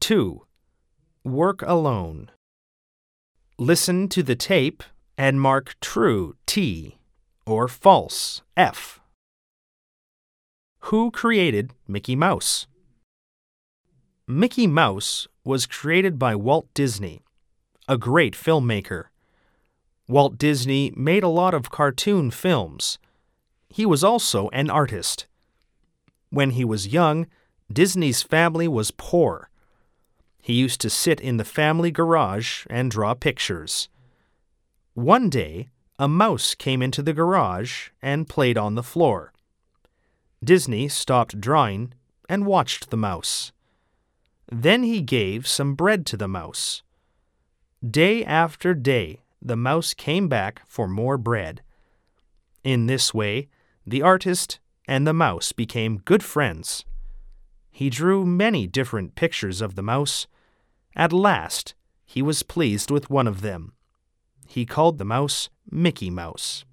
2. Work alone. Listen to the tape and mark true T or false F. Who created Mickey Mouse? Mickey Mouse was created by Walt Disney, a great filmmaker. Walt Disney made a lot of cartoon films. He was also an artist. When he was young, Disney's family was poor. He used to sit in the family garage and draw pictures. One day, a mouse came into the garage and played on the floor. Disney stopped drawing and watched the mouse. Then he gave some bread to the mouse. Day after day, the mouse came back for more bread. In this way, the artist and the mouse became good friends. He drew many different pictures of the mouse. At last, he was pleased with one of them. He called the mouse Mickey Mouse.